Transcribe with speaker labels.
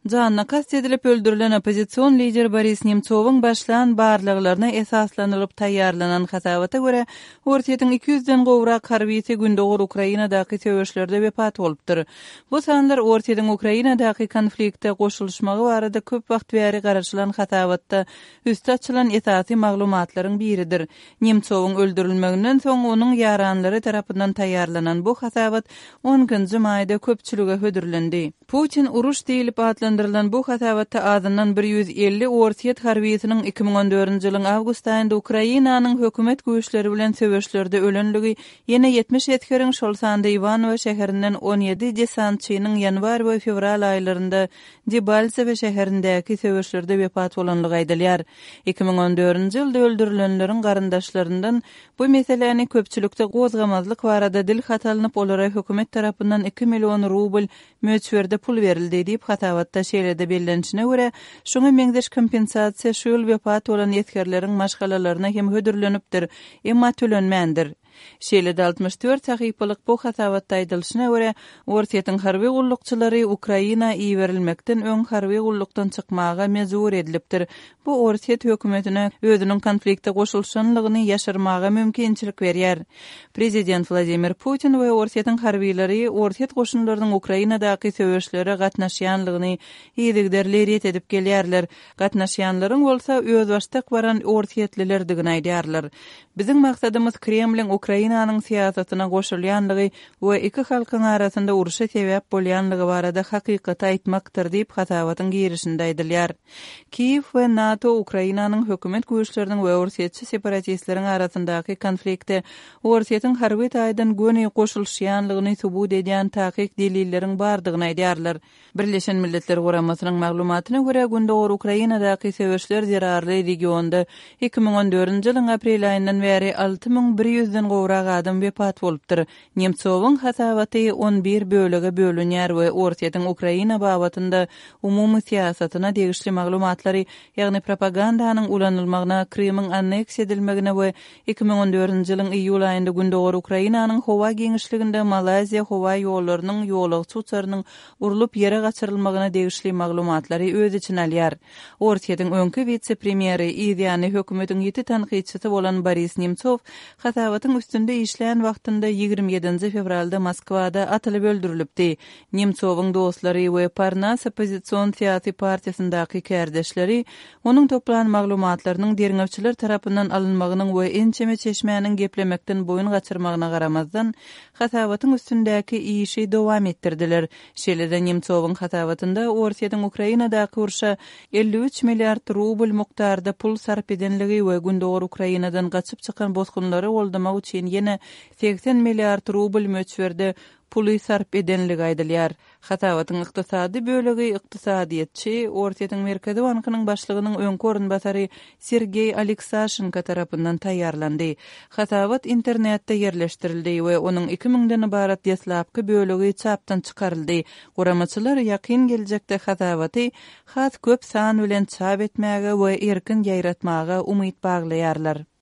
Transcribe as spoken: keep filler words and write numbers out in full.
Speaker 1: Janna kast edilip öldürülen opozisiyon lideri Boris Nemtsov'un başlayan barlıqlarına esaslanılıp tayyarlanan hasabata göre ortadan iki yüzden gowrak harbisi gündoğur Ukrainadaki söwüşlerde vefat bolupdyr. Bu sanlar ortadan Ukrainadaki konflikte goşuluşmagy barada köp wagt bäri garaşylan hasabatda üstü açylan esasy maglumatlaryň biridir. Nemtsov'un öldürülmeginden soň onuň yaranlary tarapyndan tayyarlanan bu hasabat onuncu maýda köpçülüge hödürlendi. Putin uruş diýilip adlandyrılan bu hasabatda azyndan bir yüz elli ortiýet harbisiniň iki ming on dördünji ýylyň awgust aýynda Ukrainanyň hökümet güýçleri bilen söwüşlerde ölenligi ýene yetmiş ýetkeriň şol sanda Ivanovo şäherinden on ýedi desantçynyň ýanwar we fevral aýlarynda Debaltseve şäherindäki söwüşlerde wefat bolanlygy aýdylýar. iki ming on dördünji ýylda öldürilenleriň garyndaşlaryndan bu meseleni köpçülükde gozgamazlyk barada dil hatalanyp olara hökümet tarapyndan iki million rubl möçberde pul berildi diýip hatabatda şeýlede bellenişine göre şoňa meňdeş kompensasiýa şu ýyl wefat bolan ýetkerleriň maşgalalaryna hem hödürlenipdir, emma tölenmändir. Şeýlede altmış dört sahypalyk bu hatabatda aýdylyşyna göre ortaýyň harby gullukçylary Ukraina iýerilmekden öň harby gullukdan çykmaga mejbur edilipdir. Bu ortaýyt hökümetine özüniň konflikte goşulşanlygyny ýaşyrmaga mümkinçilik berýär. Prezident Vladimir Putin we ortaýyň harbiýleri ortaýyt goşunlarynyň Ukrainadaky söwüşlere gatnaşýanlygyny ýetigderler edip gelýärler. Gatnaşýanlaryň bolsa öz başdak baran ortaýytlilerdigini aýdýarlar. Biziň maksadymys Kremliň Ukrainanyň siýasatyna goşulýanlygy we iki halkyň arasynda uruşa sebäp bolýanlygy barada hakykaty aýtmakdyr diýip hasabatyň girişinde aýdylýar. Kiýew we NATO Ukrainanyň hökümet güýçleriniň we ortaýetçi separatistleriň arasyndaky konflikte ortaýytyň harby taýdan göni goşulýanlygyny subut edýän takyk delilleriň bardygyny aýdýarlar. Birleşen Milletler Guramasynyň maglumatyna görä gündoğur Ukrainadaky söwüşler zerarly regionda iki ming on dördünji ýylyň aprel aýyndan bäri alty ming bir ýüzden gowrak adam wefat bolupdyr. Nemtsowyň hasabaty on bir bölege bölünýär we ortaýytyň Ukraina babatynda umumy siýasatyna degişli maglumatlary, ýagny propagandanyň ulanylmagyna, Krymyň anneks edilmegine we iki ming on dördünji ýylyň iýul aýynda gündoğur Ukrainanyň howa geňişliginde Malaziýa howa ýollarynyň ýolagçy uçarynyň urulup ýere gaçyrylmagyna degişli maglumatlary öz içine alýar. Ortaýytyň öňki vitse-premieri Ýerýany hökümetiň ýeti tanqidçisi bolan Boris Nemtsov hasabatyň üstünde işleýän wagtynda ýygrimi ýedinji fevralda Moskwada atylyp öldürilipdi. Nemtsowyň dostlary we Parnas opozisiýon syýasy partiýasyndaky kärdeşleri onuň toplanan maglumatlarynyň derňewçiler tarapyndan alynmagynyň we ençeme çeşmäniň geplemekden boyun gaçyrmagyna garamazdan hasabatyň üstündäki işi dowam etdirdiler. Şeýlede Nemtsowyň hasabatynda ortaýytyň Ukrainadaky urşa elli üç milliard rubl mukdarda pul sarp edenligi we gündoğur Ukrainadan gaçyp çykan bozgunlary goldamak üçin ýene seksen milliard rubl möçberde puly sarp edenligi aýdylýar. Hasabatyň ykdysady bölegi ykdysadyýetçi Ortaýytyň Merkezi Bankynyň başlygynyň öňki orunbasary Sergey Aleksashenko tarapyndan taýýarlandy. Hasabat internetde ýerleşdirildi we onuň iki mingden ibarat deslapky bölegi çapdan çykaryldy. Guramaçylar ýakyn geljekde hasabaty has köp san bilen çap etmäge we erkin ýaýratmaga umyt baglaýarlar.